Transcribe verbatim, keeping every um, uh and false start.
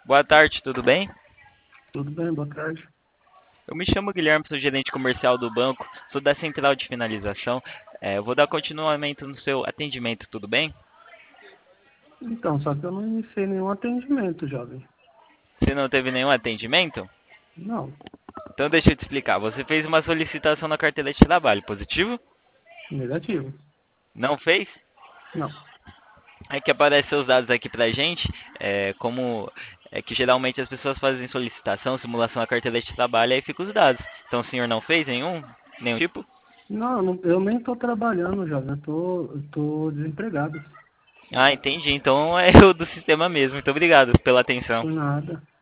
Boa tarde, tudo bem? Tudo bem, boa tarde. Eu me chamo Guilherme, sou gerente comercial do banco, sou da central de finalização. É, eu vou dar continuamento no seu atendimento, tudo bem? Então, só que eu não iniciei nenhum atendimento, jovem. Você não teve nenhum atendimento? Não, Então deixa eu te explicar. Você fez uma solicitação na carteira de trabalho, positivo? negativo. Não fez? Não. É que aparecem seus dados aqui pra gente, é, como é que geralmente as pessoas fazem solicitação, simulação na carteira de trabalho, aí fica os dados. Então o senhor não fez nenhum? Nenhum tipo? Não, eu, não, eu nem tô trabalhando, jovem. Eu tô, eu tô desempregado. Ah, entendi. Então é o do sistema mesmo. Muito obrigado pela atenção. Por nada.